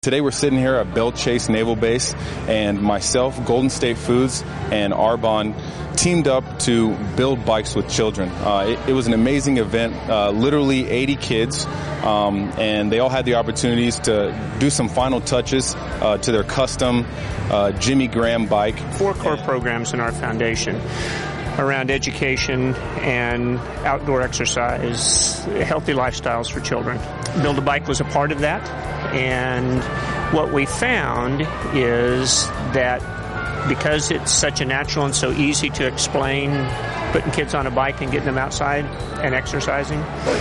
Today we're sitting here at Belle Chasse Naval Base, and myself, Golden State Foods, and Arbonne teamed up to build bikes with children. It was an amazing event, literally 80 kids, and they all had the opportunities to do some final touches to their custom Jimmy Graham bike. 4 core programs in our foundation around education and outdoor exercise, healthy lifestyles for children. Build a Bike was a part of that, and what we found is that because it's such a natural and so easy to explain, putting kids on a bike and getting them outside and exercising,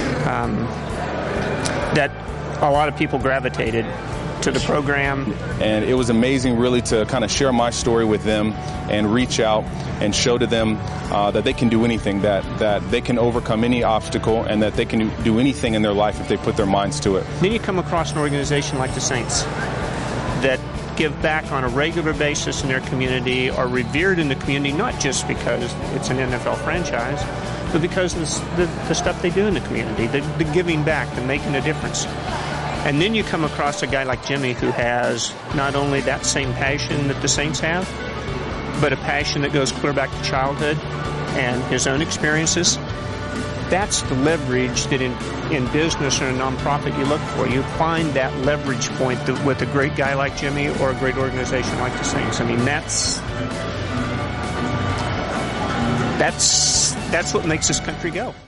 that a lot of people gravitated to the program. And it was amazing really to kind of share my story with them and reach out and show to them that they can do anything, that they can overcome any obstacle, and that they can do anything in their life if they put their minds to it. Then you come across an organization like the Saints that give back on a regular basis in their community, are revered in the community, not just because it's an NFL franchise, but because of the stuff they do in the community, the giving back, the making a difference. And then you come across a guy like Jimmy who has not only that same passion that the Saints have, but a passion that goes clear back to childhood and his own experiences. That's the leverage that in business or a nonprofit you look for. You find that leverage point with a great guy like Jimmy or a great organization like the Saints. I mean, that's what makes this country go.